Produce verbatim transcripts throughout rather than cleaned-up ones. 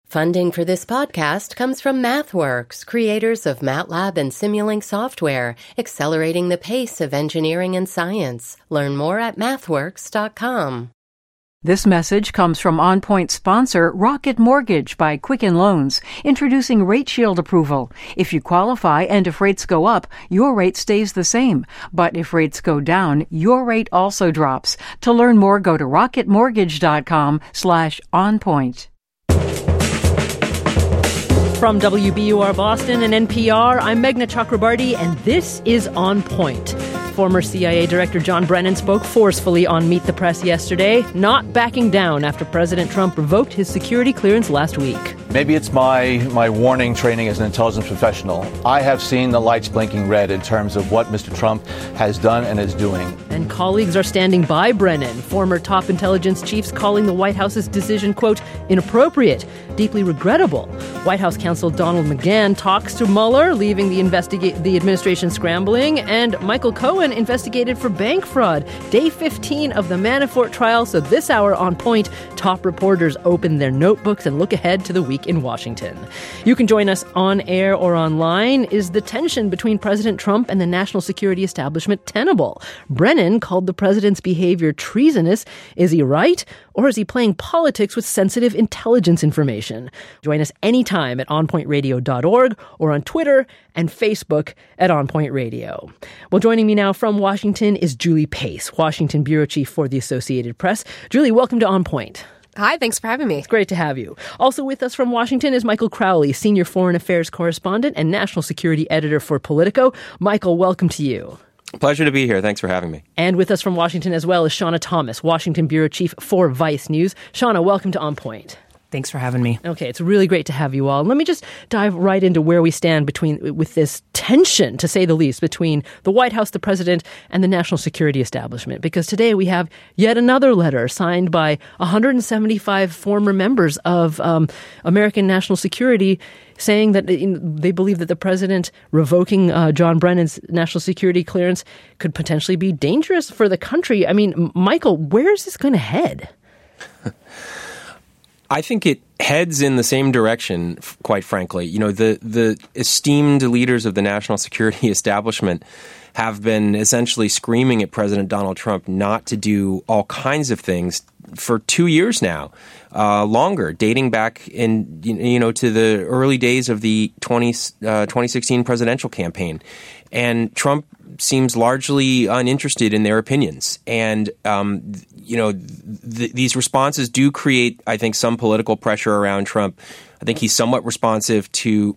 Funding for this podcast comes from MathWorks, creators of MATLAB and Simulink software, accelerating the pace of engineering and science. Learn more at mathworks dot com. This message comes from On Point sponsor Rocket Mortgage by Quicken Loans, introducing Rate Shield approval. If you qualify and if rates go up, your rate stays the same. But if rates go down, your rate also drops. To learn more, go to rocketmortgage.com slash onpoint. From W B U R Boston and N P R, I'm Meghna Chakrabarty, and this is On Point. Former C I A Director John Brennan spoke forcefully on Meet the Press yesterday, not backing down after President Trump revoked his security clearance last week. Maybe it's my, my warning training as an intelligence professional. I have seen the lights blinking red in terms of what Mister Trump has done and is doing. And colleagues are standing by Brennan. Former top intelligence chiefs calling the White House's decision, quote, inappropriate, deeply regrettable. White House counsel Donald McGahn talks to Mueller, leaving the investiga- the administration scrambling, and Michael Cohen investigated for bank fraud. Day fifteen of the Manafort trial. So this hour on Point, top reporters open their notebooks and look ahead to the week in Washington. You can join us on air or online. Is the tension between President Trump and the national security establishment tenable? Brennan called the president's behavior treasonous. Is he right? Or is he playing politics with sensitive intelligence information? Join us anytime at on point radio dot org or on Twitter and Facebook at On Point Radio. Well, joining me now from Washington is Julie Pace, Washington Bureau Chief for the Associated Press. Julie, welcome to On Point. Hi, thanks for having me. It's great to have you. Also with us from Washington is Michael Crowley, Senior Foreign Affairs Correspondent and National Security Editor for Politico. Michael, welcome to you. Pleasure to be here. Thanks for having me. And with us from Washington as well is Shauna Thomas, Washington Bureau Chief for Vice News. Shauna, welcome to On Point. Thanks for having me. Okay, it's really great to have you all. Let me just dive right into where we stand between with this tension, to say the least, between the White House, the president, and the national security establishment. Because today we have yet another letter signed by one hundred seventy-five former members of um, American national security saying that they believe that the president revoking uh, John Brennan's national security clearance could potentially be dangerous for the country. I mean, Michael, where is this going to head? I think it heads in the same direction, quite frankly. You know, the, the esteemed leaders of the national security establishment have been essentially screaming at President Donald Trump not to do all kinds of things for two years now, uh, longer, dating back in, you know, to the early days of the twenty, uh, twenty sixteen presidential campaign. And Trump seems largely uninterested in their opinions. And, um, you know, th- these responses do create, I think, some political pressure around Trump. I think he's somewhat responsive to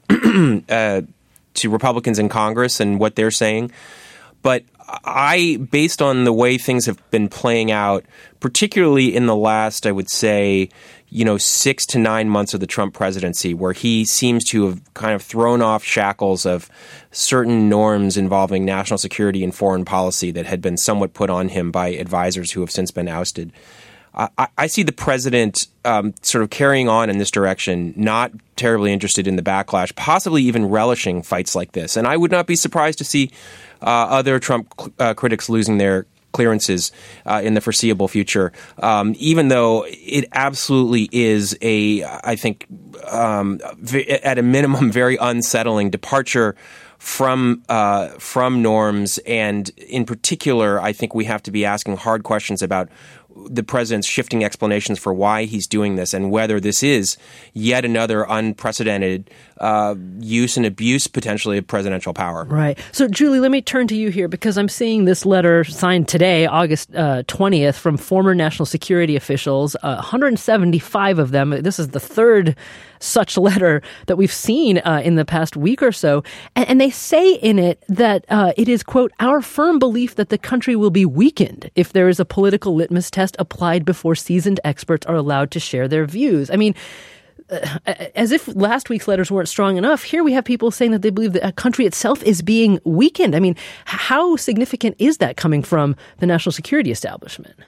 uh, to Republicans in Congress and what they're saying. But I, based on the way things have been playing out, particularly in the last, I would say, you know, six to nine months of the Trump presidency, where he seems to have kind of thrown off shackles of certain norms involving national security and foreign policy that had been somewhat put on him by advisors who have since been ousted. I, I see the president um, sort of carrying on in this direction, not terribly interested in the backlash, possibly even relishing fights like this. And I would not be surprised to see uh, other Trump uh, critics losing their clearances uh, in the foreseeable future, um, even though it absolutely is a, I think, um, at a minimum, very unsettling departure from uh, from norms. And in particular, I think we have to be asking hard questions about the president's shifting explanations for why he's doing this and whether this is yet another unprecedented uh, use and abuse, potentially, of presidential power. Right. So, Julie, let me turn to you here because I'm seeing this letter signed today, August uh, twentieth, from former national security officials, uh, one hundred seventy-five of them. This is the third such letter that we've seen uh, in the past week or so. And, and they say in it that uh, it is, quote, our firm belief that the country will be weakened if there is a political litmus test applied before seasoned experts are allowed to share their views. I mean, uh, as if last week's letters weren't strong enough, here we have people saying that they believe the country itself is being weakened. I mean, how significant is that coming from the national security establishment?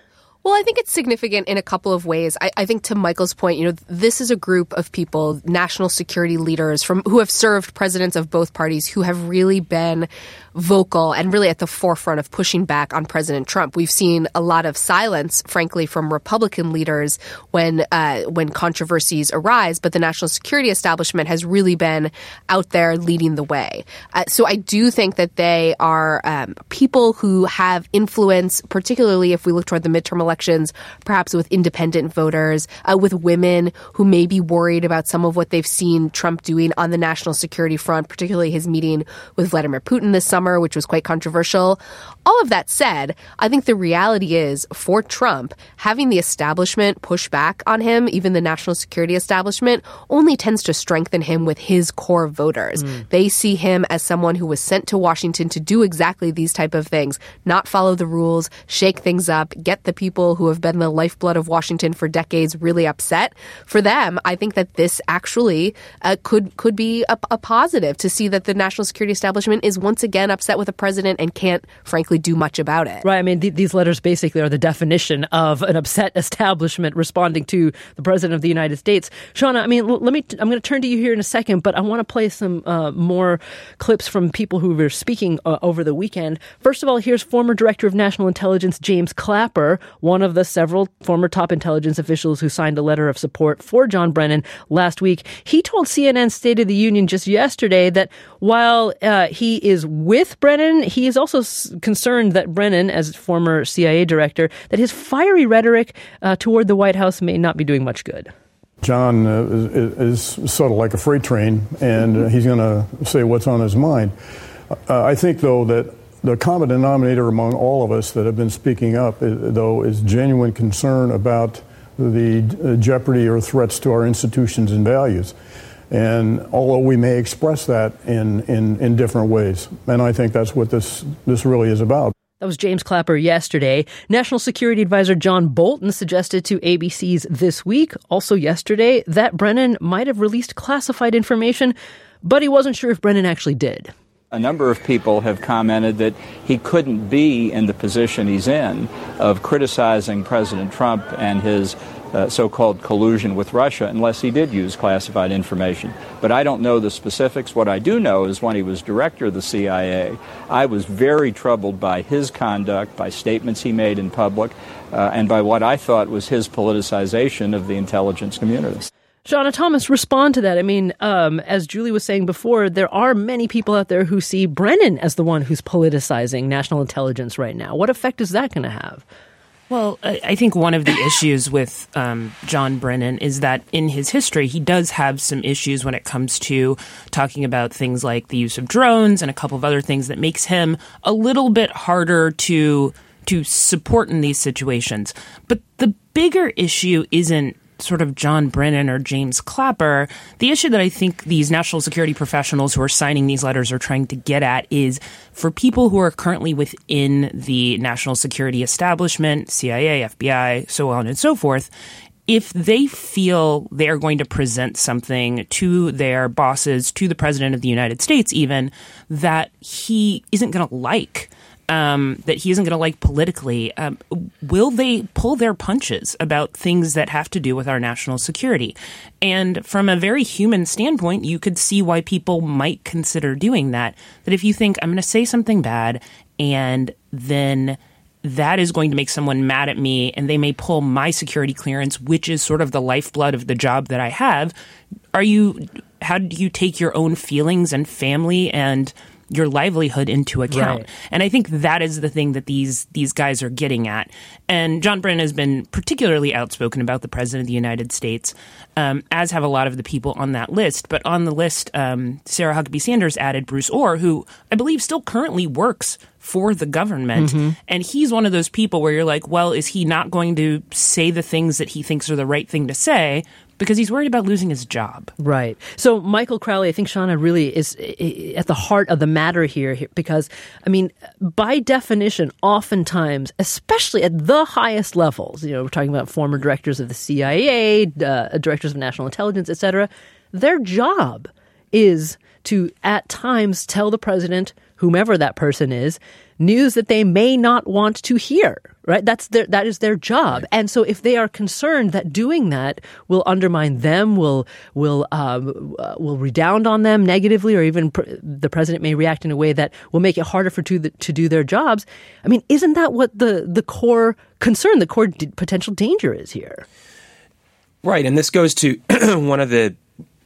Well, I think it's significant in a couple of ways. I, I think to Michael's point, you know, this is a group of people, national security leaders from who have served presidents of both parties who have really been vocal and really at the forefront of pushing back on President Trump. We've seen a lot of silence, frankly, from Republican leaders when uh, when controversies arise, but the national security establishment has really been out there leading the way. Uh, so I do think that they are um, people who have influence, particularly if we look toward the midterm elections, perhaps with independent voters, uh, with women who may be worried about some of what they've seen Trump doing on the national security front, particularly his meeting with Vladimir Putin this summer, which was quite controversial. All of that said, I think the reality is for Trump, having the establishment push back on him, even the national security establishment, only tends to strengthen him with his core voters. Mm. They see him as someone who was sent to Washington to do exactly these type of things, not follow the rules, shake things up, get the people who have been the lifeblood of Washington for decades really upset. For them, I think that this actually uh, could could be a, a positive to see that the national security establishment is once again upset with the president and can't, frankly, do much about it. Right. I mean, th- these letters basically are the definition of an upset establishment responding to the president of the United States. Shauna, I mean, l- let me. T- I'm going to turn to you here in a second, but I want to play some uh, more clips from people who were speaking uh, over the weekend. First of all, here's former Director of National Intelligence James Clapper, one of the several former top intelligence officials who signed a letter of support for John Brennan last week. He told C N N's State of the Union just yesterday that while uh, he is with Brennan, he is also s- concerned that Brennan, as former C I A director, that his fiery rhetoric uh, toward the White House may not be doing much good. John uh, is, is sort of like a freight train, and uh, he's going to say what's on his mind. Uh, I think, though, that the common denominator among all of us that have been speaking up, uh, though, is genuine concern about the uh, jeopardy or threats to our institutions and values. And although we may express that in, in, in different ways, and I think that's what this this really is about. That was James Clapper yesterday. National Security Advisor John Bolton suggested to A B C's This Week, also yesterday, that Brennan might have released classified information, but he wasn't sure if Brennan actually did. A number of people have commented that he couldn't be in the position he's in of criticizing President Trump and his uh, so-called collusion with Russia unless he did use classified information. But I don't know the specifics. What I do know is when he was director of the C I A, I was very troubled by his conduct, by statements he made in public, uh, and by what I thought was his politicization of the intelligence community. Shauna Thomas, respond to that. I mean, um, as Julie was saying before, there are many people out there who see Brennan as the one who's politicizing national intelligence right now. What effect is that going to have? Well, I think one of the issues with um, John Brennan is that in his history, he does have some issues when it comes to talking about things like the use of drones and a couple of other things that makes him a little bit harder to to support in these situations. But the bigger issue isn't sort of John Brennan or James Clapper. The issue that I think these national security professionals who are signing these letters are trying to get at is for people who are currently within the national security establishment, C I A, F B I, so on and so forth, if they feel they are going to present something to their bosses, to the president of the United States even, that he isn't going to like, Um, that he isn't going to like politically, um, will they pull their punches about things that have to do with our national security? And from a very human standpoint, you could see why people might consider doing that. That if you think, I'm going to say something bad, and then that is going to make someone mad at me, and they may pull my security clearance, which is sort of the lifeblood of the job that I have. Are you, how do you take your own feelings and family and your livelihood into account? Right. And I think that is the thing that these these guys are getting at. And John Brennan has been particularly outspoken about the president of the United States, um, as have a lot of the people on that list. But on the list, um, Sarah Huckabee Sanders added Bruce Orr, who I believe still currently works for the government. Mm-hmm. And he's one of those people where you're like, well, is he not going to say the things that he thinks are the right thing to say? Because he's worried about losing his job. Right. So Michael Crowley, I think Shauna really is at the heart of the matter here, because, I mean, by definition, oftentimes, especially at the highest levels, you know, we're talking about former directors of the C I A, uh, directors of national intelligence, et cetera, their job is to, at times, tell the president whomever that person is, news that they may not want to hear, right? That's their, that is their job. Right. And so if they are concerned that doing that will undermine them, will, will, um, uh, will redound on them negatively, or even pr- the president may react in a way that will make it harder for to, the, to do their jobs. I mean, isn't that what the, the core concern, the core d- potential danger is here? Right. And this goes to one of the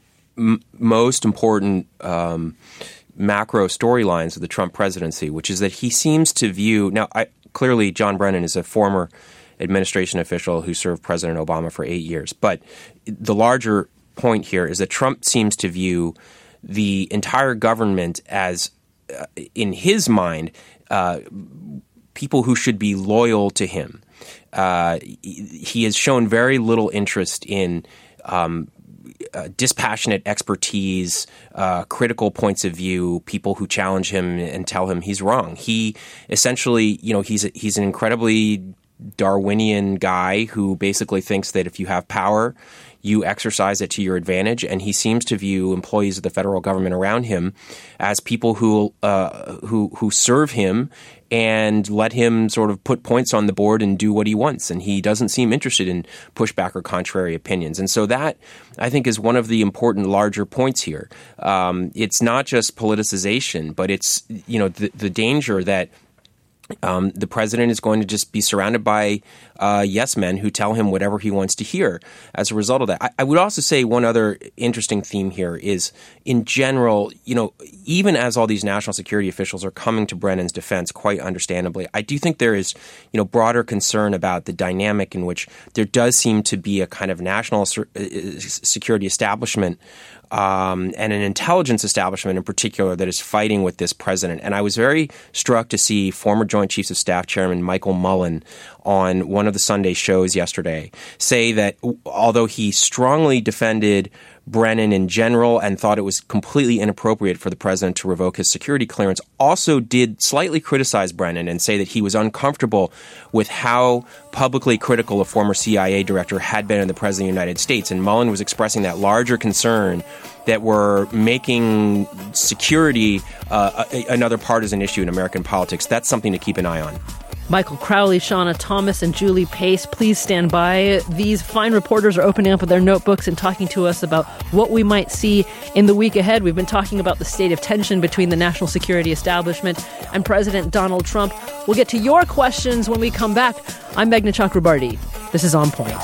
m- most important, um, macro storylines of the Trump presidency, which is that he seems to view now. I, clearly, John Brennan is a former administration official who served President Obama for eight years. But the larger point here is that Trump seems to view the entire government as, uh, in his mind, uh, people who should be loyal to him. Uh, he has shown very little interest in Um, Uh, dispassionate expertise, uh, critical points of view, people who challenge him and tell him he's wrong. He essentially, you know, he's a, he's an incredibly Darwinian guy who basically thinks that if you have power, you exercise it to your advantage. And he seems to view employees of the federal government around him as people who uh, who who serve him and let him sort of put points on the board and do what he wants. And he doesn't seem interested in pushback or contrary opinions. And so that, I think, is one of the important larger points here. Um, it's not just politicization, but it's, you know, the, the danger that Um, the president is going to just be surrounded by uh, yes men who tell him whatever he wants to hear as a result of that. I, I would also say one other interesting theme here is, in general, you know, even as all these national security officials are coming to Brennan's defense, quite understandably, I do think there is, you know, broader concern about the dynamic in which there does seem to be a kind of national security establishment Um, and an intelligence establishment in particular that is fighting with this president. And I was very struck to see former Joint Chiefs of Staff Chairman Michael Mullen on one of the Sunday shows yesterday say that although he strongly defended Brennan in general and thought it was completely inappropriate for the president to revoke his security clearance, also did slightly criticize Brennan and say that he was uncomfortable with how publicly critical a former C I A director had been in the president of the United States. And Mullen was expressing that larger concern that we're making security uh, a, another partisan issue in American politics. That's something to keep an eye on. Michael Crowley, Shauna Thomas, and Julie Pace, please stand by. These fine reporters are opening up with their notebooks and talking to us about what we might see in the week ahead. We've been talking about the state of tension between the national security establishment and President Donald Trump. We'll get to your questions when we come back. I'm Meghna Chakrabarti. This is On Point.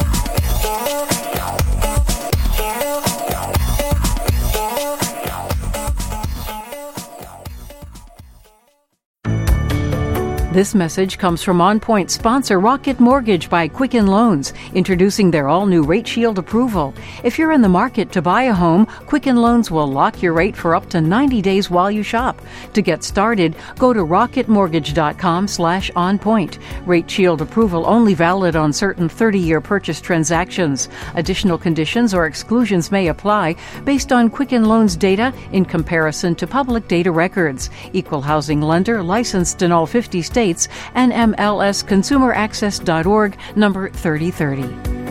This message comes from On Point sponsor Rocket Mortgage by Quicken Loans, introducing their all-new Rate Shield approval. If you're in the market to buy a home, Quicken Loans will lock your rate for up to ninety days while you shop. To get started, go to rocketmortgage.com slash onpoint. Rate Shield approval only valid on certain thirty-year purchase transactions. Additional conditions or exclusions may apply based on Quicken Loans data in comparison to public data records. Equal housing lender, licensed in all fifty states. N M L S consumer access dot org, number thirty thirty.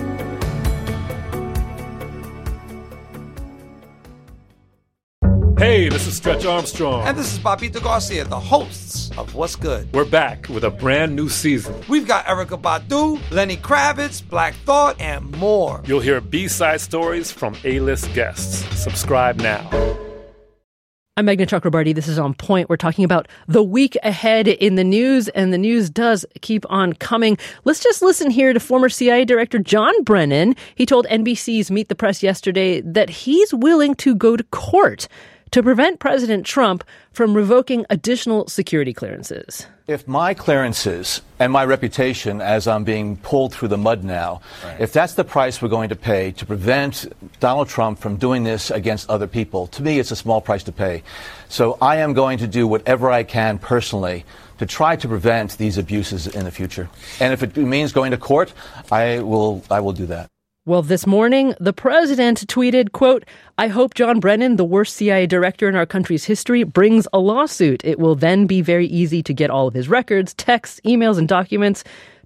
Hey, this is Stretch Armstrong. And this is Bobito Garcia, the hosts of What's Good. We're back with a brand new season. We've got Erykah Badu, Lenny Kravitz, Black Thought, and more. You'll hear B-side stories from A-list guests. Subscribe now. I'm Meghna Chakrabarti. This is On Point. We're talking about the week ahead in the news, and the news does keep on coming. Let's just listen here to former C I A Director John Brennan. He told N B C's Meet the Press yesterday that he's willing to go to court to prevent President Trump from revoking additional security clearances. If my clearances and my reputation as I'm being pulled through the mud now, right. if that's the price we're going to pay to prevent Donald Trump from doing this against other people, to me it's a small price to pay. So I am going to do whatever I can personally to try to prevent these abuses in the future. And if it means going to court, I will I will do that. Well, this morning, the president tweeted, quote, "I hope John Brennan, the worst C I A director in our country's history, brings a lawsuit. It will then be very easy to get all of his records, texts, emails, and documents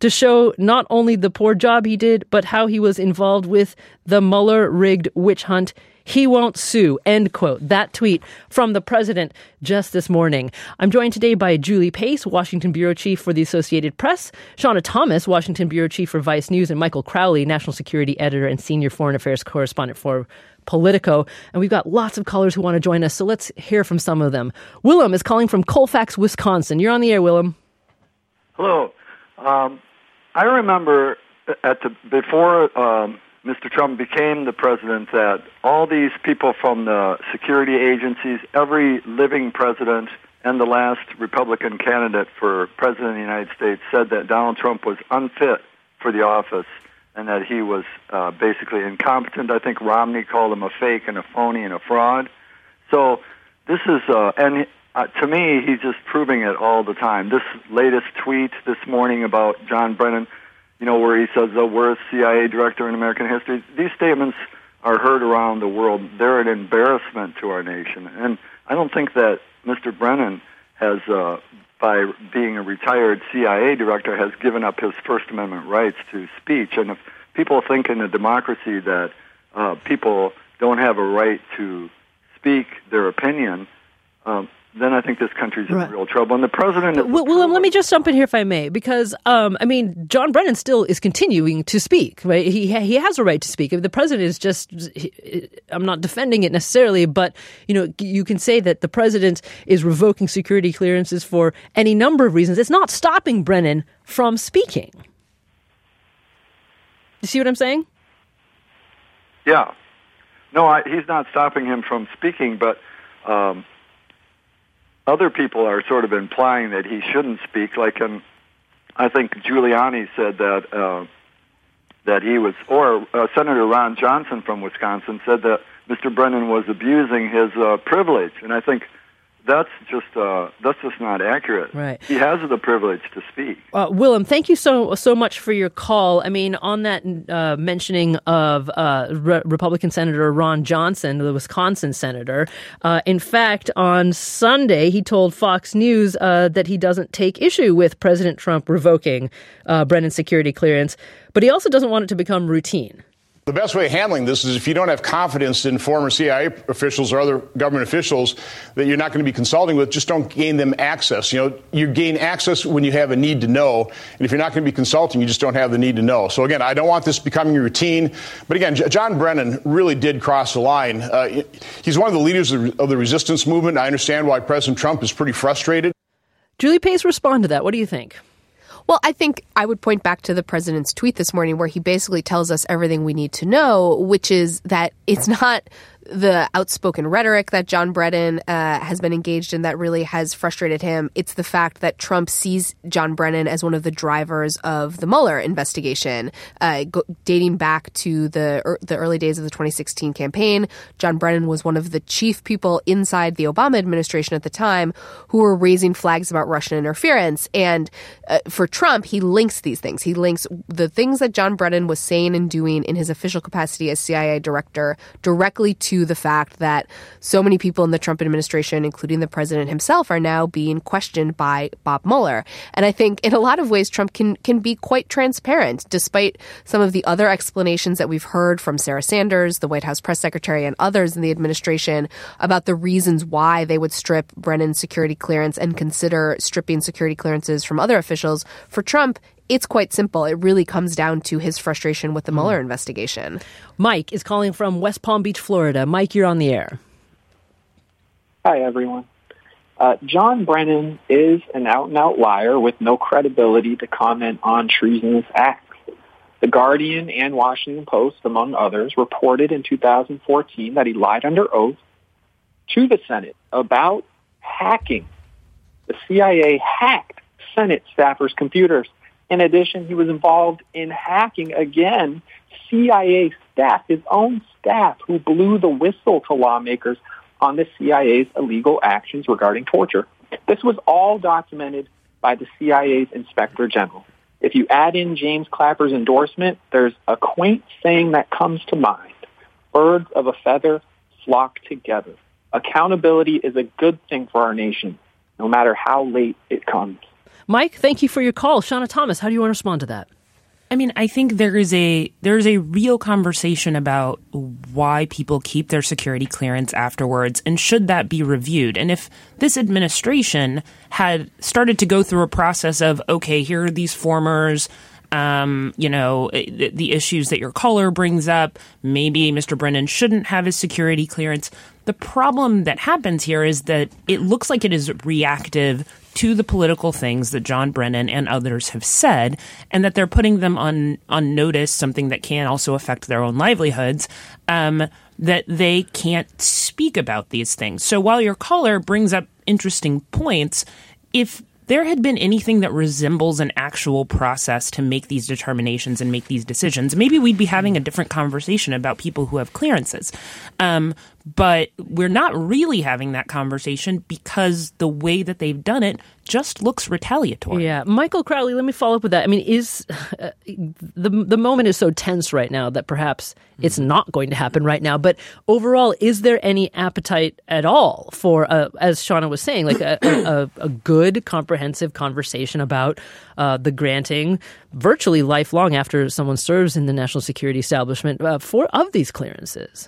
to show not only the poor job he did, but how he was involved with the Mueller-rigged witch hunt. He won't sue, end quote. That tweet from the president just this morning. I'm joined today by Julie Pace, Washington bureau chief for the Associated Press, Shauna Thomas, Washington bureau chief for Vice News, and Michael Crowley, national security editor and senior foreign affairs correspondent for Politico. And we've got lots of callers who want to join us, so let's hear from some of them. Willem is calling from Colfax, Wisconsin. You're on the air, Willem. Hello. Um, I remember at the before um, Mister Trump became the president that all these people from the security agencies, every living president and the last Republican candidate for president of the United States said that Donald Trump was unfit for the office and that he was uh, basically incompetent. I think Romney called him a fake and a phony and a fraud. So this is, uh, and uh, to me, he's just proving it all the time. This latest tweet this morning about John Brennan, you know, where he says the worst C I A director in American history. These statements are heard around the world. They're an embarrassment to our nation. And I don't think that Mister Brennan has, uh, by being a retired C I A director, has given up his First Amendment rights to speech. And if people think in a democracy that uh, people don't have a right to speak their opinion, um, then I think this country's in right. real trouble. And the president... Well, Willem, let me just jump in here if I may, because, um, I mean, John Brennan still is continuing to speak, right? He he has a right to speak. The president is just, he, I'm not defending it necessarily, but, you know, you can say that the president is revoking security clearances for any number of reasons. It's not stopping Brennan from speaking. You see what I'm saying? Yeah. No, I, he's not stopping him from speaking, but... Um, Other people are sort of implying that he shouldn't speak. Like, um, I think Giuliani said that uh, that he was, or uh, Senator Ron Johnson from Wisconsin said that Mister Brennan was abusing his uh, privilege, and I think that's just uh, that's just not accurate. Right. He has the privilege to speak. Uh, Willem, thank you so so much for your call. I mean, on that uh, mentioning of uh, Re- Republican Senator Ron Johnson, the Wisconsin senator, uh, in fact, on Sunday, he told Fox News uh, that he doesn't take issue with President Trump revoking uh, Brennan's security clearance, but he also doesn't want it to become routine. The best way of handling this is if you don't have confidence in former C I A officials or other government officials that you're not going to be consulting with, just don't gain them access. You know, you gain access when you have a need to know. And if you're not going to be consulting, you just don't have the need to know. So, again, I don't want this becoming routine. But, again, John Brennan really did cross the line. Uh, he's one of the leaders of the resistance movement. I understand why President Trump is pretty frustrated. Julie Pace, respond to that. What do you think? Well, I think I would point back to the president's tweet this morning where he basically tells us everything we need to know, which is that it's not the outspoken rhetoric that John Brennan uh, has been engaged in that really has frustrated him. It's the fact that Trump sees John Brennan as one of the drivers of the Mueller investigation, uh, go, dating back to the er, the early days of the twenty sixteen campaign. John Brennan was one of the chief people inside the Obama administration at the time who were raising flags about Russian interference. And uh, for Trump, he links these things. He links the things that John Brennan was saying and doing in his official capacity as C I A director directly to the fact that so many people in the Trump administration, including the president himself, are now being questioned by Bob Mueller. And I think in a lot of ways, Trump can can be quite transparent, despite some of the other explanations that we've heard from Sarah Sanders, the White House press secretary, and others in the administration about the reasons why they would strip Brennan's security clearance and consider stripping security clearances from other officials. For Trump, it's quite simple. It really comes down to his frustration with the Mueller investigation. Mike is calling from West Palm Beach, Florida. Mike, you're on the air. Hi, everyone. Uh, John Brennan is an out-and-out liar with no credibility to comment on treasonous acts. The Guardian and Washington Post, among others, reported in two thousand fourteen that he lied under oath to the Senate about hacking. The C I A hacked Senate staffers' computers. In addition, he was involved in hacking, again, C I A staff, his own staff, who blew the whistle to lawmakers on the C I A's illegal actions regarding torture. This was all documented by the C I A's Inspector General. If you add in James Clapper's endorsement, there's a quaint saying that comes to mind. Birds of a feather flock together. Accountability is a good thing for our nation, no matter how late it comes. Mike, thank you for your call. Shauna Thomas, how do you want to respond to that? I mean, I think there is a there is a real conversation about why people keep their security clearance afterwards, and should that be reviewed? And if this administration had started to go through a process of, okay, here are these formers, um, you know, the, the issues that your caller brings up, maybe Mister Brennan shouldn't have his security clearance. The problem that happens here is that it looks like it is reactive to the political things that John Brennan and others have said, and that they're putting them on, on notice, something that can also affect their own livelihoods, um, that they can't speak about these things. So while your caller brings up interesting points, if there had been anything that resembles an actual process to make these determinations and make these decisions, maybe we'd be having a different conversation about people who have clearances. Um, but we're not really having that conversation because the way that they've done it just looks retaliatory. Yeah. Michael Crowley, let me follow up with that. I mean, is uh, the the moment is so tense right now that perhaps mm-hmm. it's not going to happen right now. But overall, is there any appetite at all for, uh, as Shauna was saying, like a, a, a good, comprehensive conversation about uh, the granting virtually lifelong after someone serves in the national security establishment uh, for of these clearances?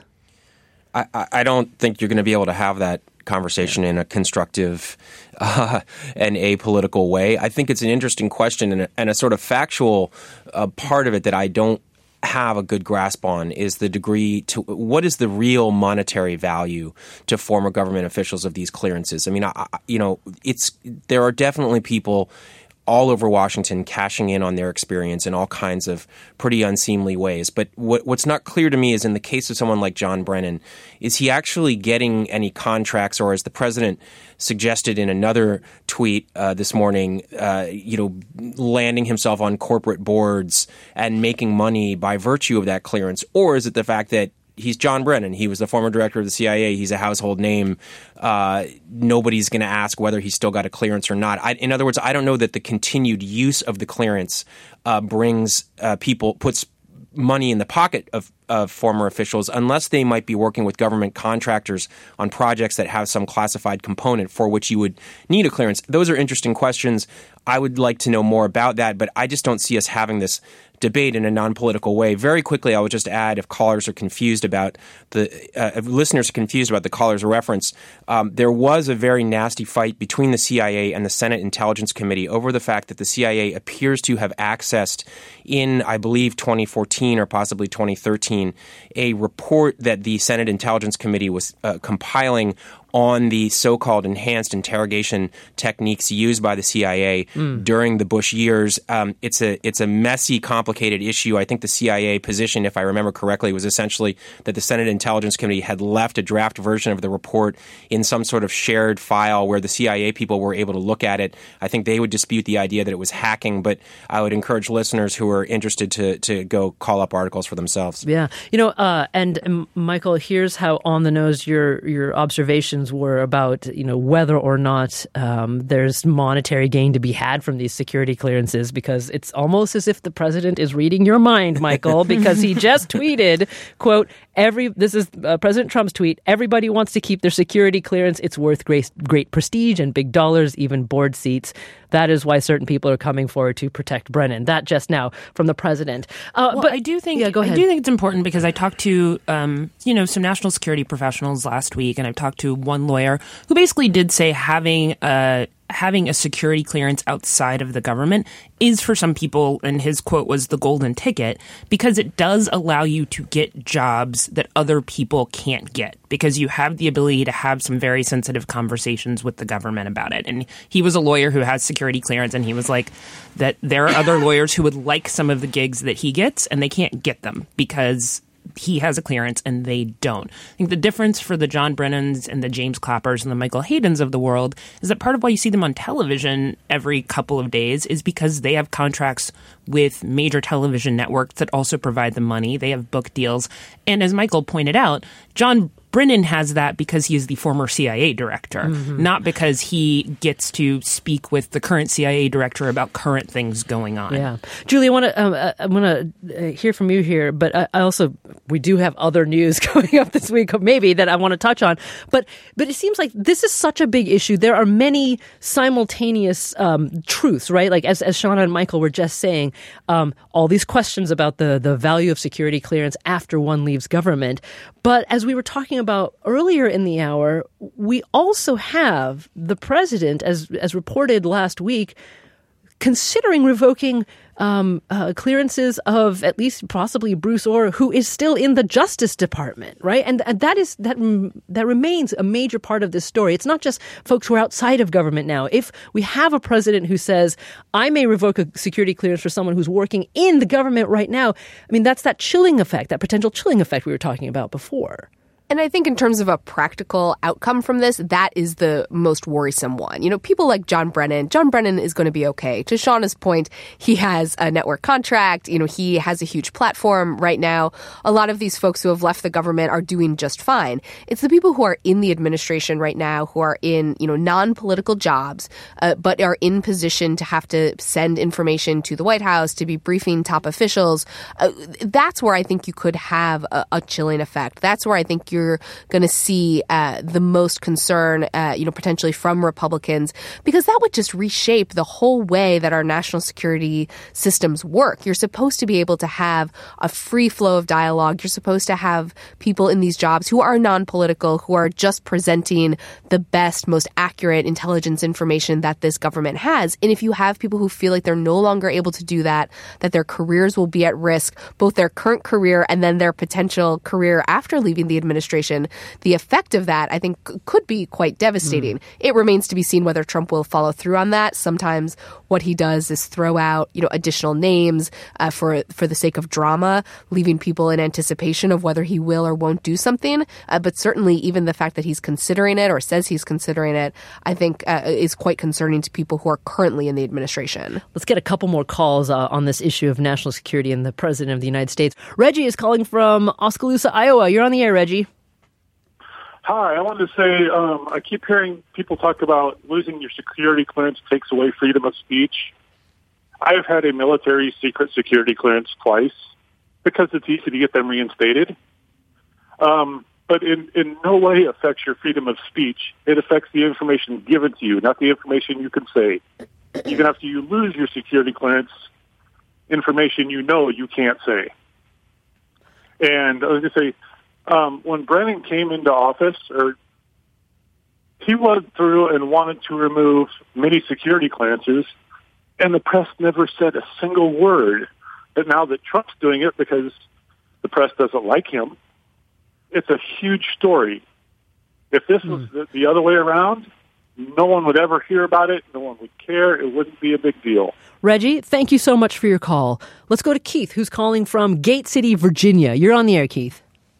I, I don't think you're going to be able to have that conversation in a constructive uh, and apolitical way. I think it's an interesting question, and a, and a sort of factual uh, part of it that I don't have a good grasp on is the degree to what is the real monetary value to former government officials of these clearances. I mean, I, you know, it's there are definitely people all over Washington cashing in on their experience in all kinds of pretty unseemly ways. But what, what's not clear to me is in the case of someone like John Brennan, is he actually getting any contracts, or as the president suggested in another tweet uh, this morning, uh, you know, landing himself on corporate boards and making money by virtue of that clearance? Or is it the fact that he's John Brennan, he was the former director of the C I A, he's a household name, uh, nobody's going to ask whether he's still got a clearance or not? I, in other words, I don't know that the continued use of the clearance uh, brings uh, people, puts money in the pocket of, of former officials, unless they might be working with government contractors on projects that have some classified component for which you would need a clearance. Those are interesting questions. I would like to know more about that, but I just don't see us having this debate in a non-political way. Very quickly, I would just add, if callers are confused about the, uh, if listeners are confused about the caller's reference, um, there was a very nasty fight between the C I A and the Senate Intelligence Committee over the fact that the C I A appears to have accessed in, I believe, twenty fourteen or possibly twenty thirteen, a report that the Senate Intelligence Committee was uh, compiling on the so-called enhanced interrogation techniques used by the C I A mm. during the Bush years. Um, it's a it's a messy, complicated issue. I think the C I A position, if I remember correctly, was essentially that the Senate Intelligence Committee had left a draft version of the report in some sort of shared file where the C I A people were able to look at it. I think they would dispute the idea that it was hacking, but I would encourage listeners who are interested to to go call up articles for themselves. Yeah. You know, uh, and um, Michael, here's how on the nose your your observations were about, you know, whether or not um, there's monetary gain to be had from these security clearances, because it's almost as if the president is reading your mind, Michael, because he just tweeted, quote, every this is uh, President Trump's tweet, everybody wants to keep their security clearance. It's worth great, great prestige and big dollars, even board seats. That is why certain people are coming forward to protect Brennan. That just now from the president. Uh, well, but I do think yeah, go ahead. I do think it's important because I talked to um, you know some national security professionals last week, and I've talked to one lawyer who basically did say having a having a security clearance outside of the government is for some people, and his quote was the golden ticket, because it does allow you to get jobs that other people can't get, because you have the ability to have some very sensitive conversations with the government about it. And he was a lawyer who has security clearance, and he was like that there are other lawyers who would like some of the gigs that he gets, and they can't get them because he has a clearance and they don't. I think the difference for the John Brennans and the James Clappers and the Michael Haydens of the world is that part of why you see them on television every couple of days is because they have contracts with major television networks that also provide them money. They have book deals. And as Michael pointed out, John Brennan has that because he is the former C I A director, mm-hmm. not because he gets to speak with the current C I A director about current things going on. Yeah. Julie, I want to, um, I want to hear from you here, but I, I also, we do have other news coming up this week, maybe, that I want to touch on. But, but it seems like this is such a big issue. There are many simultaneous um, truths, right? Like as, as Shauna and Michael were just saying, um, all these questions about the, the value of security clearance after one leaves government. But as we were talking about earlier in the hour, we also have the president, as as reported last week, considering revoking um, uh, clearances of at least possibly Bruce Ohr, who is still in the Justice Department, right? And, and that is that that remains a major part of this story. It's not just folks who are outside of government now. If we have a president who says, I may revoke a security clearance for someone who's working in the government right now, I mean, that's that chilling effect, that potential chilling effect we were talking about before. And I think in terms of a practical outcome from this, that is the most worrisome one. You know, people like John Brennan, John Brennan is going to be okay. To Shauna's point, he has a network contract. You know, he has a huge platform right now. A lot of these folks who have left the government are doing just fine. It's the people who are in the administration right now, who are in, you know, non-political jobs, uh, but are in position to have to send information to the White House, to be briefing top officials. Uh, that's where I think you could have a, a chilling effect. That's where I think you you're going to see uh, the most concern, uh, you know, potentially from Republicans, because that would just reshape the whole way that our national security systems work. You're supposed to be able to have a free flow of dialogue. You're supposed to have people in these jobs who are non-political, who are just presenting the best, most accurate intelligence information that this government has. And if you have people who feel like they're no longer able to do that, that their careers will be at risk, both their current career and then their potential career after leaving the administration, the effect of that, I think, could be quite devastating. Mm. It remains to be seen whether Trump will follow through on that. Sometimes what he does is throw out, you know, additional names uh, for for the sake of drama, leaving people in anticipation of whether he will or won't do something. Uh, but certainly, even the fact that he's considering it or says he's considering it, I think, uh, is quite concerning to people who are currently in the administration. Let's get a couple more calls uh, on this issue of national security and the president of the United States. Reggie is calling from Oskaloosa, Iowa. You're on the air, Reggie. Hi, I wanted to say um, I keep hearing people talk about losing your security clearance takes away freedom of speech. I've had a military secret security clearance twice because it's easy to get them reinstated. Um, but in, in no way affects your freedom of speech. It affects the information given to you, not the information you can say. Even after you lose your security clearance, information you know you can't say. And I was going to say, Um, when Brennan came into office, or he went through and wanted to remove many security clearances, and the press never said a single word. But now that Trump's doing it because the press doesn't like him, it's a huge story. If this was the, the other way around, no one would ever hear about it. No one would care. It wouldn't be a big deal. Reggie, thank you so much for your call. Let's go to Keith, who's calling from Gate City, Virginia. You're on the air, Keith.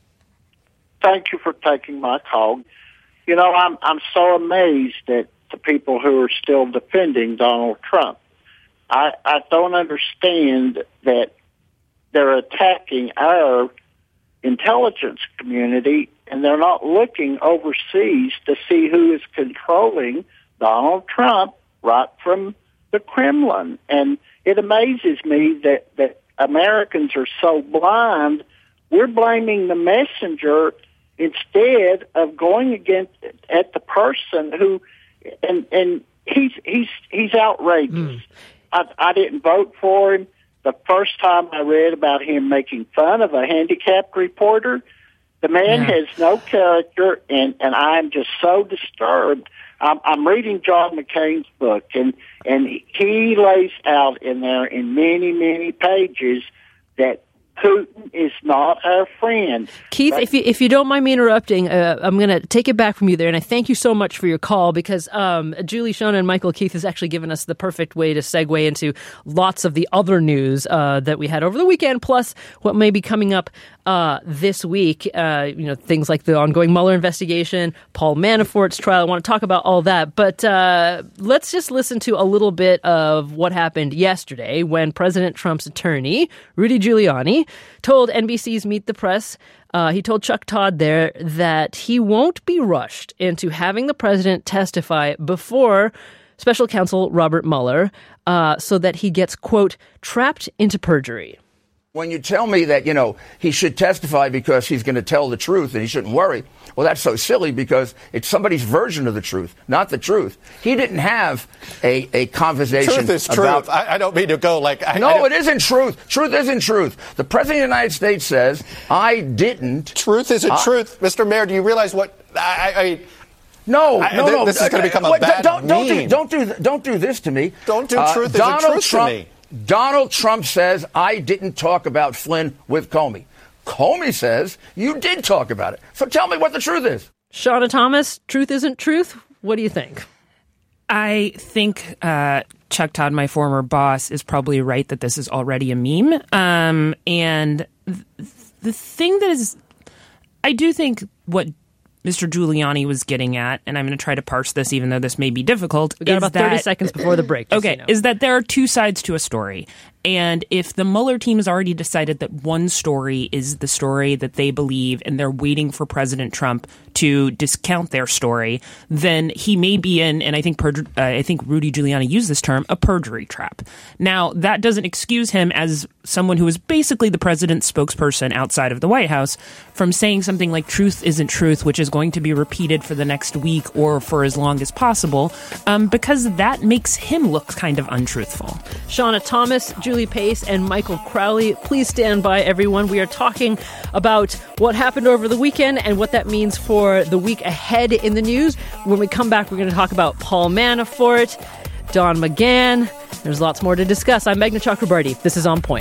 Thank you for taking my call. You know, I'm I'm so amazed at the people who are still defending Donald Trump. I, I don't understand that they're attacking our intelligence community and they're not looking overseas to see who is controlling Donald Trump right from the Kremlin. And it amazes me that, that Americans are so blind. We're blaming the messenger instead of going against at the person who, and and he's he's he's outrageous. Mm. I, I didn't vote for him. The first time I read about him making fun of a handicapped reporter, the man yeah. has no character, and and I'm just so disturbed. I'm, I'm reading John McCain's book, and and he lays out in there in many many pages that Putin is not our friend. Keith, but- if you if you don't mind me interrupting, uh, I'm going to take it back from you there, and I thank you so much for your call because um, Julie, Shauna, and Michael, Keith has actually given us the perfect way to segue into lots of the other news uh, that we had over the weekend, plus what may be coming up uh, this week. Uh, you know, things like the ongoing Mueller investigation, Paul Manafort's trial. I want to talk about all that, but uh, let's just listen to a little bit of what happened yesterday when President Trump's attorney, Rudy Giuliani, told N B C's Meet the Press Uh, he told Chuck Todd there that he won't be rushed into having the president testify before special counsel Robert Mueller uh, so that he gets, quote, trapped into perjury. When you tell me that, you know, he should testify because he's going to tell the truth and he shouldn't worry, well, that's so silly because it's somebody's version of the truth, not the truth. He didn't have a, a conversation Truth is about... truth. I, I don't mean to go like... I, no, I it isn't truth. Truth isn't truth. The President of the United States says, I didn't... Truth isn't uh, truth. Mister Mayor, do you realize what... I, I No, I, no, th- no. This is going to become a Wait, bad don't, don't, meme. do, don't, do, don't do this to me. Don't do uh, truth isn't Donald truth Trump, to me. Donald Trump says, I didn't talk about Flynn with Comey. Comey says, you did talk about it. So tell me what the truth is. Shauna Thomas, truth isn't truth? What do you think? I think uh, Chuck Todd, my former boss, is probably right that this is already a meme. Um, and th- the thing that is, I do think what Mister Giuliani was getting at, and I'm going to try to parse this even though this may be difficult. We got is about that, thirty seconds before the break. Okay, so you know. is that there are two sides to a story. And if the Mueller team has already decided that one story is the story that they believe and they're waiting for President Trump to discount their story, then he may be in, and I think perjur- uh, I think Rudy Giuliani used this term, a perjury trap. Now, that doesn't excuse him as someone who is basically the president's spokesperson outside of the White House from saying something like truth isn't truth, which is going to be repeated for the next week or for as long as possible, um, because that makes him look kind of untruthful. Shauna Thomas, Julie Pace, and Michael Crowley, please stand by, everyone. We are talking about what happened over the weekend and what that means for the week ahead in the news. When we come back, we're going to talk about Paul Manafort, Don McGahn. There's lots more to discuss. I'm Meghna Chakrabarti. This is On Point.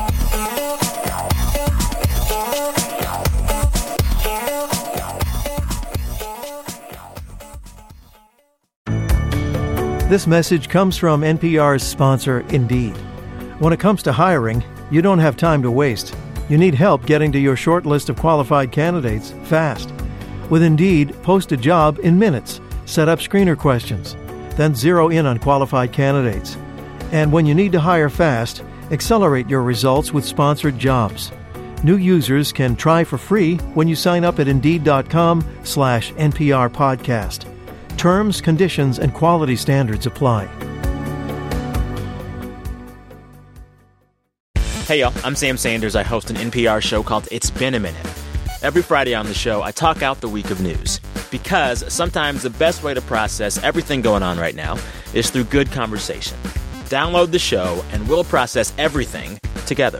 This message comes from N P R's sponsor, Indeed. When it comes to hiring, you don't have time to waste. You need help getting to your short list of qualified candidates fast. With Indeed, post a job in minutes, set up screener questions, then zero in on qualified candidates. And when you need to hire fast, accelerate your results with sponsored jobs. New users can try for free when you sign up at Indeed.com slash NPR podcast. Terms, conditions, and quality standards apply. Hey y'all, I'm Sam Sanders. I host an N P R show called It's Been a Minute. Every Friday on the show, I talk out the week of news. Because sometimes the best way to process everything going on right now is through good conversation. Download the show and we'll process everything together.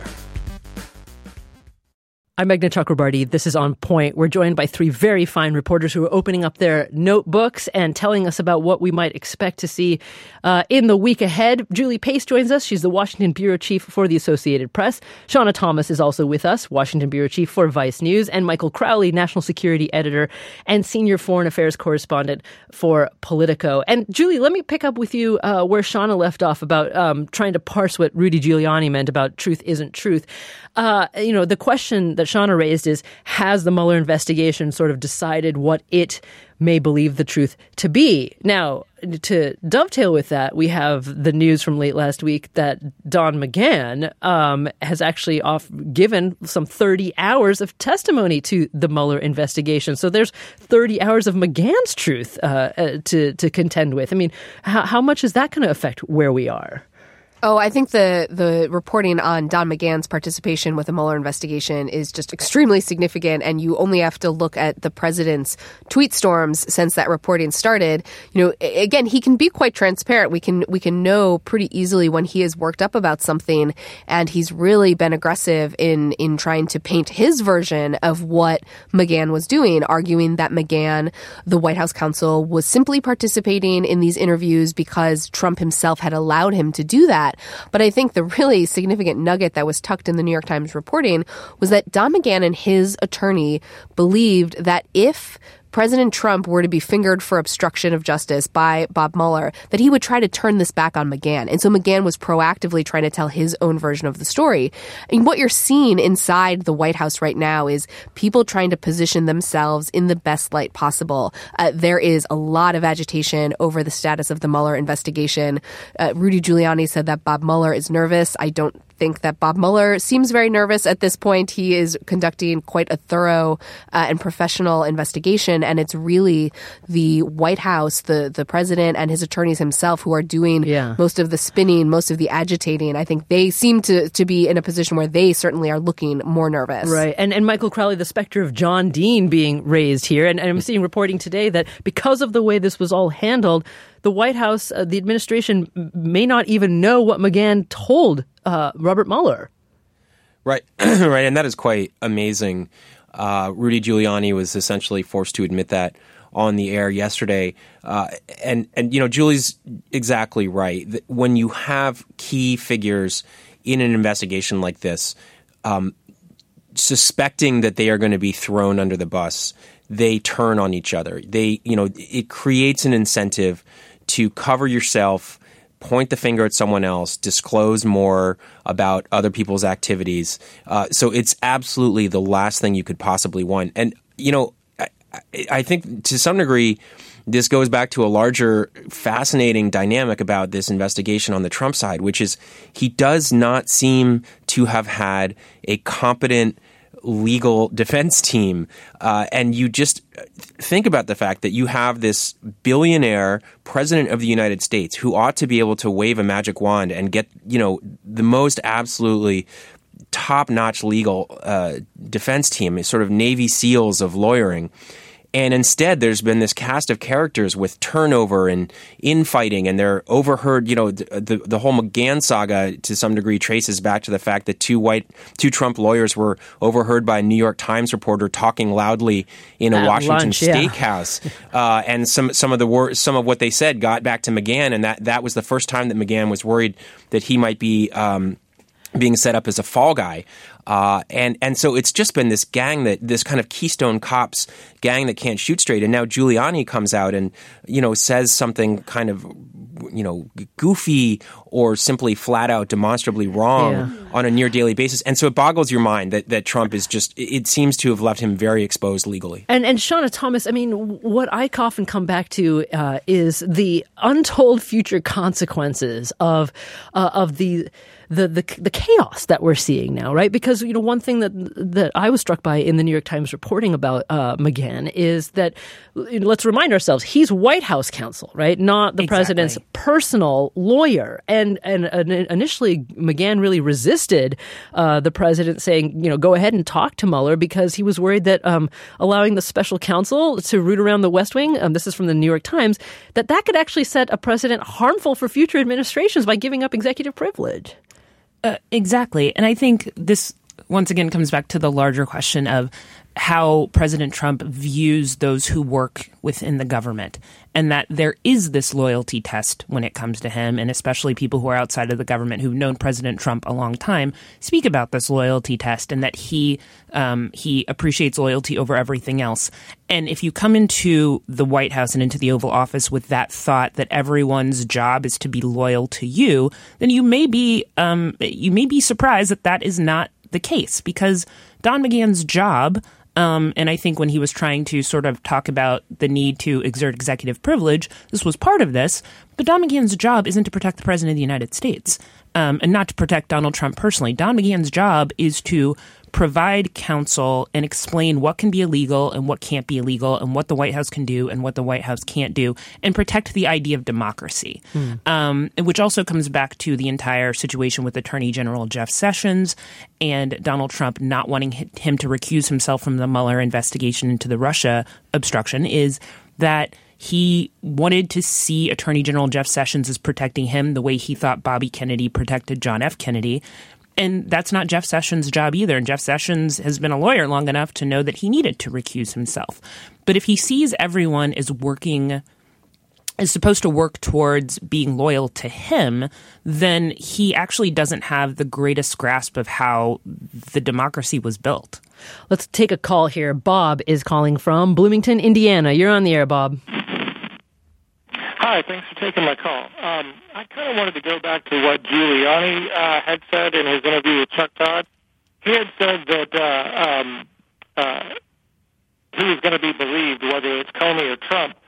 I'm Meghna Chakrabarti. This is On Point. We're joined by three very fine reporters who are opening up their notebooks and telling us about what we might expect to see uh, in the week ahead. Julie Pace joins us. She's the Washington Bureau Chief for the Associated Press. Shauna Thomas is also with us, Washington Bureau Chief for Vice News. And Michael Crowley, National Security Editor and Senior Foreign Affairs Correspondent for Politico. And Julie, let me pick up with you uh, where Shauna left off about um, trying to parse what Rudy Giuliani meant about truth isn't truth. Uh, you know, the question that Shauna raised is, has the Mueller investigation sort of decided what it may believe the truth to be? Now, to dovetail with that, we have the news from late last week that Don McGahn um, has actually off given some thirty hours of testimony to the Mueller investigation. So there's thirty hours of McGahn's truth uh, uh, to, to contend with. I mean, how, how much is that going to affect where we are? Oh, I think the the reporting on Don McGahn's participation with the Mueller investigation is just extremely significant, and you only have to look at the president's tweet storms since that reporting started. You know, again, he can be quite transparent. We can we can know pretty easily when he is worked up about something, and he's really been aggressive in in trying to paint his version of what McGahn was doing, arguing that McGahn, the White House counsel, was simply participating in these interviews because Trump himself had allowed him to do that. But I think the really significant nugget that was tucked in the New York Times reporting was that Don McGahn and his attorney believed that if President Trump were to be fingered for obstruction of justice by Bob Mueller, that he would try to turn this back on McGahn. And so McGahn was proactively trying to tell his own version of the story. And what you're seeing inside the White House right now is people trying to position themselves in the best light possible. Uh, there is a lot of agitation over the status of the Mueller investigation. Uh, Rudy Giuliani said that Bob Mueller is nervous. I don't think that Bob Mueller seems very nervous at this point. He is conducting quite a thorough uh, and professional investigation, and it's really the White House, the, the president and his attorneys himself who are doing yeah. most of the spinning, most of the agitating. I think they seem to, to be in a position where they certainly are looking more nervous. Right. And, and Michael Crowley, the specter of John Dean being raised here. And, and I'm seeing reporting today that because of the way this was all handled, the White House, uh, the administration may not even know what McGahn told uh, Robert Mueller. Right. Right. And that is quite amazing. Uh, Rudy Giuliani was essentially forced to admit that on the air yesterday. Uh, and, and, you know, Julie's exactly right. When you have key figures in an investigation like this, um, suspecting that they are going to be thrown under the bus, they turn on each other. They, you know, it creates an incentive to cover yourself, point the finger at someone else, disclose more about other people's activities. Uh, so it's absolutely the last thing you could possibly want. And, you know, I, I think to some degree, this goes back to a larger fascinating dynamic about this investigation on the Trump side, which is he does not seem to have had a competent legal defense team. Uh, and you just think about the fact that you have this billionaire president of the United States who ought to be able to wave a magic wand and get, you know, the most absolutely top-notch legal uh, defense team, sort of Navy SEALs of lawyering. And instead, there's been this cast of characters with turnover and infighting, and they're overheard. You know, the, the the whole McGahn saga to some degree traces back to the fact that two white, two Trump lawyers were overheard by a New York Times reporter talking loudly in a At Washington lunch, yeah. steakhouse, uh, and some some of the wor- some of what they said got back to McGahn, and that that was the first time that McGahn was worried that he might be um, being set up as a fall guy. Uh, and, and so it's just been this gang that this kind of Keystone Cops gang that can't shoot straight. And now Giuliani comes out and, you know, says something kind of, you know, goofy or simply flat out demonstrably wrong yeah. on a near daily basis. And so it boggles your mind that, that Trump is just, it seems to have left him very exposed legally. And, and Shauna Thomas, I mean, what I often come back to uh, is the untold future consequences of, uh, of the, The, the the chaos that we're seeing now, right? Because, you know, one thing that that I was struck by in the New York Times reporting about uh, McGahn is that, you know, let's remind ourselves, he's White House counsel, right? Not the exactly. president's personal lawyer. And, and and initially, McGahn really resisted uh, the president saying, you know, go ahead and talk to Mueller because he was worried that um, allowing the special counsel to root around the West Wing, um, this is from the New York Times, that that could actually set a precedent harmful for future administrations by giving up executive privilege. Uh, exactly. And I think this, once again, comes back to the larger question of how President Trump views those who work within the government, and that there is this loyalty test when it comes to him, and especially people who are outside of the government who've known President Trump a long time speak about this loyalty test and that he um, he appreciates loyalty over everything else. And if you come into the White House and into the Oval Office with that thought that everyone's job is to be loyal to you, then you may be um, you may be surprised that that is not the case, because Don McGahn's job, Um, and I think when he was trying to sort of talk about the need to exert executive privilege, this was part of this. But Don McGahn's job isn't to protect the president of the United States um, and not to protect Donald Trump personally. Don McGahn's job is to provide counsel and explain what can be illegal and what can't be illegal and what the White House can do and what the White House can't do, and protect the idea of democracy, mm. um, which also comes back to the entire situation with Attorney General Jeff Sessions and Donald Trump not wanting him to recuse himself from the Mueller investigation into the Russia obstruction, is that he wanted to see Attorney General Jeff Sessions as protecting him the way he thought Bobby Kennedy protected John F. Kennedy. And that's not Jeff Sessions' job either. And Jeff Sessions has been a lawyer long enough to know that he needed to recuse himself. But if he sees everyone is working, is supposed to work towards being loyal to him, then he actually doesn't have the greatest grasp of how the democracy was built. Let's take a call here. Bob is calling from Bloomington, Indiana. You're on the air, Bob. Hi, thanks for taking my call. Um, I kind of wanted to go back to what Giuliani uh, had said in his interview with Chuck Todd. He had said that uh, um, uh, he was going to be believed, whether it's Comey or Trump.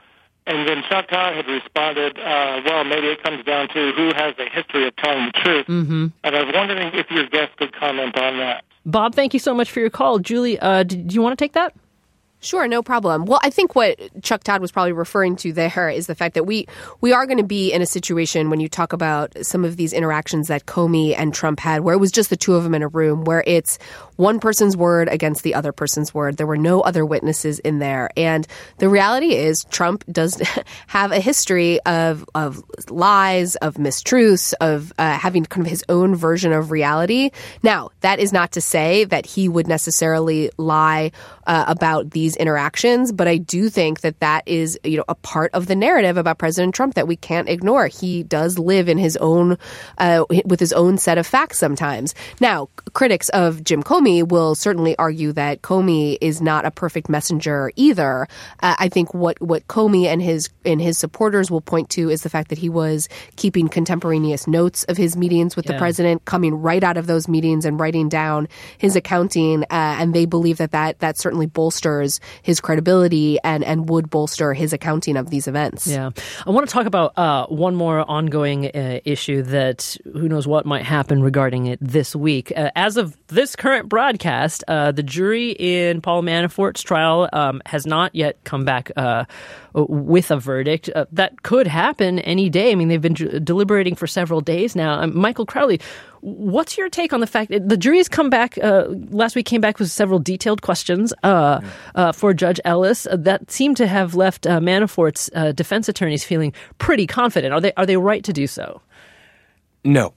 And then Chuck Todd had responded, uh, well, maybe it comes down to who has a history of telling the truth. Mm-hmm. And I was wondering if your guest could comment on that. Bob, thank you so much for your call. Julie, uh, do you want to take that? Sure, no problem. Well, I think what Chuck Todd was probably referring to there is the fact that we we are going to be in a situation when you talk about some of these interactions that Comey and Trump had, where it was just the two of them in a room, where it's one person's word against the other person's word. There were no other witnesses in there. And the reality is Trump does have a history of, of lies, of mistruths, of uh, having kind of his own version of reality. Now, that is not to say that he would necessarily lie uh, about these interactions, but I do think that that is, you know, a part of the narrative about President Trump that we can't ignore. He does live in his own, uh, with his own set of facts sometimes. Now, critics of Jim Comey will certainly argue that Comey is not a perfect messenger either. Uh, I think what, what Comey and his and his supporters will point to is the fact that he was keeping contemporaneous notes of his meetings with yeah. the president, coming right out of those meetings and writing down his accounting. Uh, and they believe that, that that certainly bolsters his credibility and, and would bolster his accounting of these events. Yeah. I want to talk about uh, one more ongoing uh, issue that who knows what might happen regarding it this week. Uh, as of this current broadcast, uh, the jury in Paul Manafort's trial um, has not yet come back uh, with a verdict. Uh, that could happen any day. I mean, they've been d- deliberating for several days now. Um, Michael Crowley, what's your take on the fact that the jury has come back, uh, last week came back with several detailed questions uh, uh, for Judge Ellis uh, that seem to have left uh, Manafort's uh, defense attorneys feeling pretty confident. Are they, are they right to do so? No.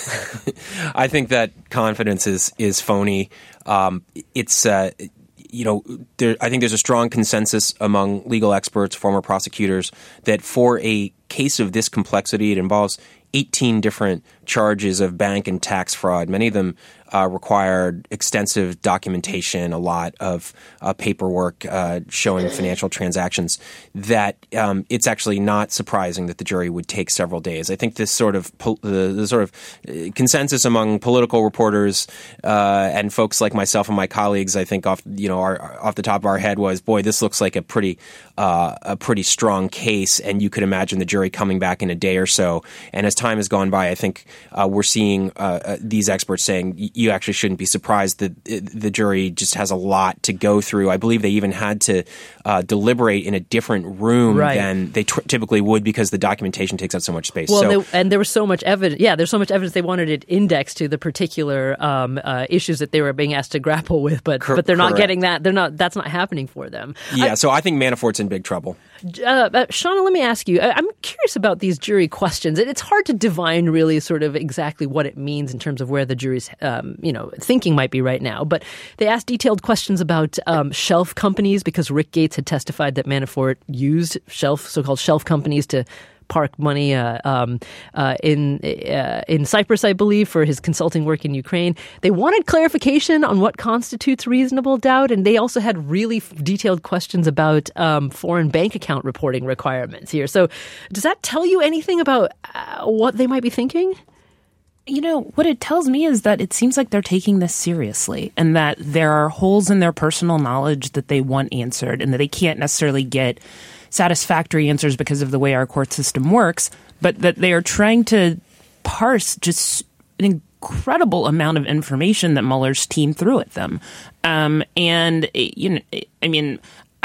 I think that confidence is is phony. Um, it's uh, you know, there, I think there's a strong consensus among legal experts, former prosecutors, that for a case of this complexity, it involves eighteen different charges of bank and tax fraud. Many of them uh, required extensive documentation, a lot of uh, paperwork uh, showing financial transactions, that um, it's actually not surprising that the jury would take several days. I think this sort of po- the, the sort of consensus among political reporters uh, and folks like myself and my colleagues, I think off you know our, off the top of our head was, boy, this looks like a pretty uh, a pretty strong case, and you could imagine the jury coming back in a day or so. And as time has gone by, I think uh, we're seeing uh, uh, these experts saying you actually shouldn't be surprised that the jury just has a lot to go through. I believe they even had to uh, deliberate in a different room right. than they t- typically would because the documentation takes up so much space. Well, so, they, and there was so much evidence. Yeah, there's so much evidence they wanted it indexed to the particular um, uh, issues that they were being asked to grapple with, but cor- but they're not correct. getting that. They're not. That's not happening for them. Yeah, I, so I think Manafort's in big trouble. Uh, uh, Shauna, let me ask you. I, I'm curious about these jury questions. It, it's hard to divine really sort of exactly what it means in terms of where the jury's, um, you know, thinking might be right now. But they asked detailed questions about um, shelf companies because Rick Gates had testified that Manafort used shelf, so-called shelf companies to park money uh, um, uh, in uh, in Cyprus, I believe, for his consulting work in Ukraine. They wanted clarification on what constitutes reasonable doubt, and they also had really f- detailed questions about um, foreign bank account reporting requirements here. So does that tell you anything about uh, what they might be thinking? You know, what it tells me is that it seems like they're taking this seriously and that there are holes in their personal knowledge that they want answered and that they can't necessarily get satisfactory answers because of the way our court system works, but that they are trying to parse just an incredible amount of information that Mueller's team threw at them. Um, and, you know, I mean,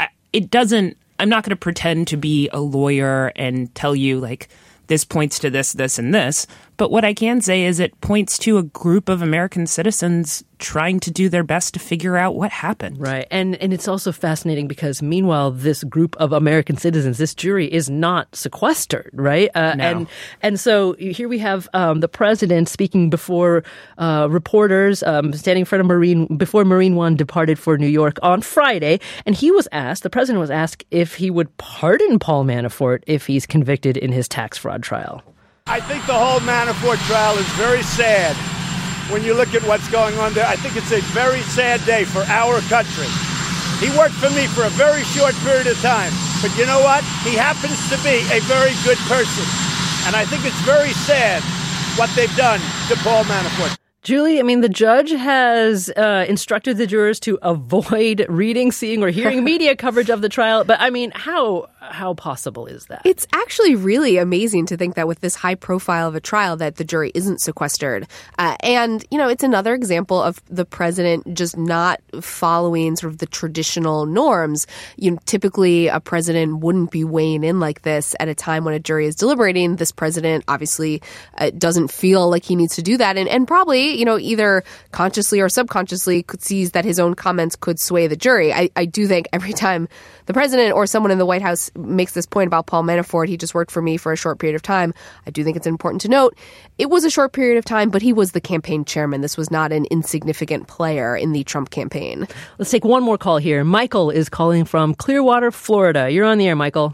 it doesn't, I'm not going to pretend to be a lawyer and tell you, like, this points to this, this, and this. But what I can say is it points to a group of American citizens trying to do their best to figure out what happened. Right. And and it's also fascinating because meanwhile, this group of American citizens, this jury is not sequestered, right? Uh, no. And and so here we have um, the president speaking before uh, reporters, um, standing in front of Marine, before Marine One departed for New York on Friday. And he was asked, the president was asked if he would pardon Paul Manafort if he's convicted in his tax fraud trial. I think the whole Manafort trial is very sad when you look at what's going on there. I think it's a very sad day for our country. He worked for me for a very short period of time, but you know what? He happens to be a very good person, and I think it's very sad what they've done to Paul Manafort. Julie, I mean, the judge has uh, instructed the jurors to avoid reading, seeing, or hearing media coverage of the trial. But I mean, how how possible is that? It's actually really amazing to think that with this high profile of a trial that the jury isn't sequestered. Uh, and, you know, it's another example of the president just not following sort of the traditional norms. You know, typically a president wouldn't be weighing in like this at a time when a jury is deliberating. This president obviously uh, doesn't feel like he needs to do that. And, and probably, you know, either consciously or subconsciously sees that his own comments could sway the jury. I, I do think every time the president or someone in the White House makes this point about Paul Manafort, he just worked for me for a short period of time. I do think it's important to note it was a short period of time, but he was the campaign chairman. This was not an insignificant player in the Trump campaign. Let's take one more call here. Michael is calling from Clearwater, Florida. You're on the air, Michael.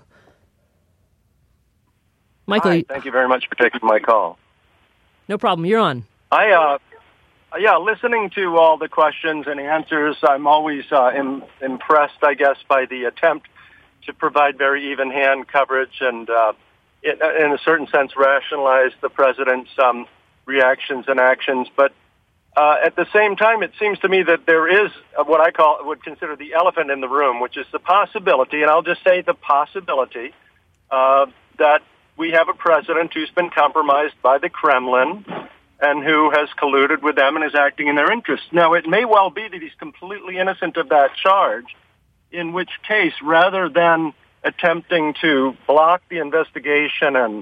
Michael. Hi, thank you very much for taking my call. No problem. You're on. I, uh, yeah, listening to all the questions and answers, I'm always uh, im- impressed, I guess, by the attempt to provide very even-hand coverage and, uh, in, in a certain sense, rationalize the president's um, reactions and actions. But uh, at the same time, it seems to me that there is what I call would consider the elephant in the room, which is the possibility, and I'll just say the possibility, uh, that we have a president who's been compromised by the Kremlin and who has colluded with them and is acting in their interests. Now, it may well be that he's completely innocent of that charge, in which case, rather than attempting to block the investigation and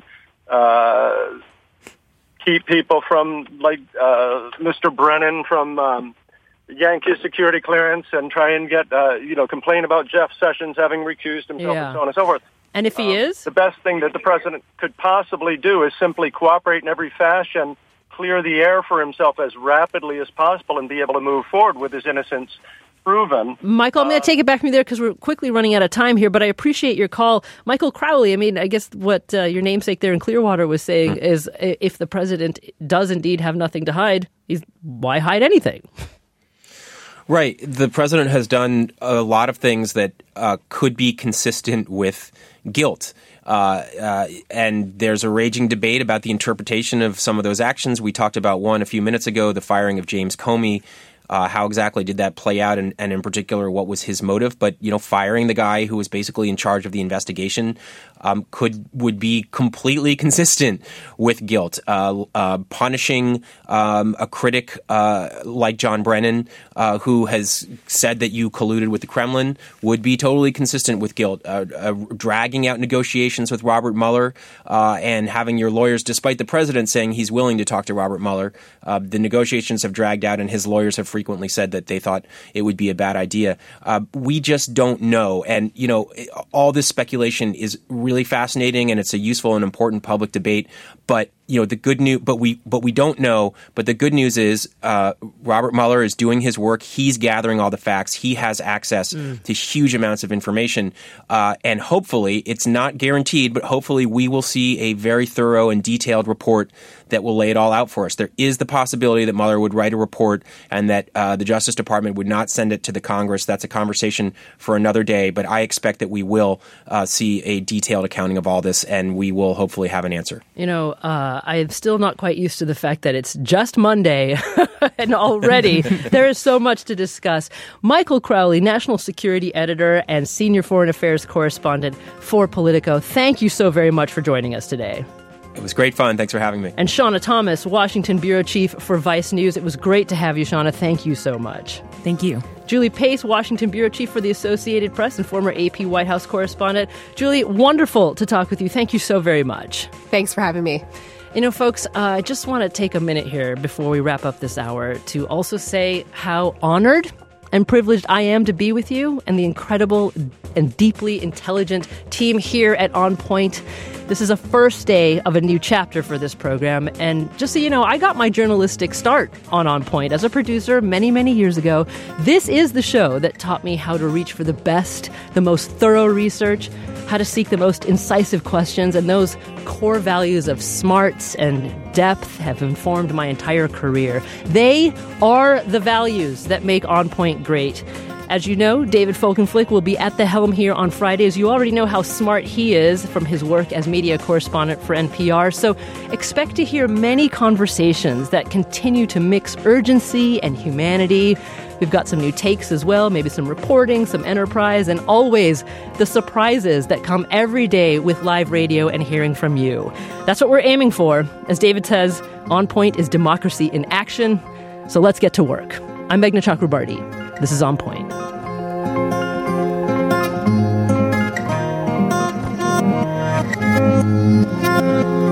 uh, keep people from, like uh, Mister Brennan from um, Yankee security clearance and try and get, uh, you know, complain about Jeff Sessions having recused himself Yeah. and so on and so forth. And if he Um, is? The best thing that the president could possibly do is simply cooperate in every fashion, clear the air for himself as rapidly as possible, and be able to move forward with his innocence proven. Michael, I'm going to take it back from you there because we're quickly running out of time here, but I appreciate your call. Michael Crowley, I mean, I guess what uh, your namesake there in Clearwater was saying is if the president does indeed have nothing to hide, he's, why hide anything? Right. The president has done a lot of things that uh, could be consistent with guilt. Uh, uh, and there's a raging debate about the interpretation of some of those actions. We talked about one a few minutes ago, the firing of James Comey. Uh, how exactly did that play out, and, and in particular, what was his motive? But, you know, firing the guy who was basically in charge of the investigation um, could would be completely consistent with guilt. Uh, uh, punishing um, a critic uh, like John Brennan, uh, who has said that you colluded with the Kremlin, would be totally consistent with guilt. Uh, uh, dragging out negotiations with Robert Mueller uh, and having your lawyers, despite the president saying he's willing to talk to Robert Mueller, uh, the negotiations have dragged out, and his lawyers have frequently said that they thought it would be a bad idea. Uh, we just don't know. And, you know, all this speculation is really fascinating, and it's a useful and important public debate. But, you know, the good news, but we, but we don't know. But the good news is uh, Robert Mueller is doing his work. He's gathering all the facts. He has access mm. to huge amounts of information. Uh, and hopefully, it's not guaranteed, but hopefully we will see a very thorough and detailed report that will lay it all out for us. There is the possibility that Mueller would write a report and that uh, the Justice Department would not send it to the Congress. That's a conversation for another day. But I expect that we will uh, see a detailed accounting of all this, and we will hopefully have an answer. You know, uh, I'm still not quite used to the fact that it's just Monday, and already there is so much to discuss. Michael Crowley, National Security Editor and Senior Foreign Affairs Correspondent for Politico, thank you so very much for joining us today. It was great fun. Thanks for having me. And Shauna Thomas, Washington Bureau Chief for Vice News. It was great to have you, Shauna. Thank you so much. Thank you. Julie Pace, Washington Bureau Chief for the Associated Press and former A P White House correspondent. Julie, wonderful to talk with you. Thank you so very much. Thanks for having me. You know, folks, uh, I just want to take a minute here before we wrap up this hour to also say how honored and privileged I am to be with you and the incredible and deeply intelligent team here at On Point. This is a first day of a new chapter for this program. And just so you know, I got my journalistic start on On Point as a producer many, many years ago. This is the show that taught me how to reach for the best, the most thorough research, how to seek the most incisive questions, and those core values of smarts and depth have informed my entire career. They are the values that make On Point great. As you know, David Folkenflik will be at the helm here on Fridays. You already know how smart he is from his work as media correspondent for N P R. So expect to hear many conversations that continue to mix urgency and humanity We've got some new takes as well, maybe some reporting, some enterprise, and always the surprises that come every day with live radio and hearing from you. That's what we're aiming for. As David says, On Point is democracy in action. So let's get to work. I'm Meghna Chakrabarti. This is On Point. Thank you.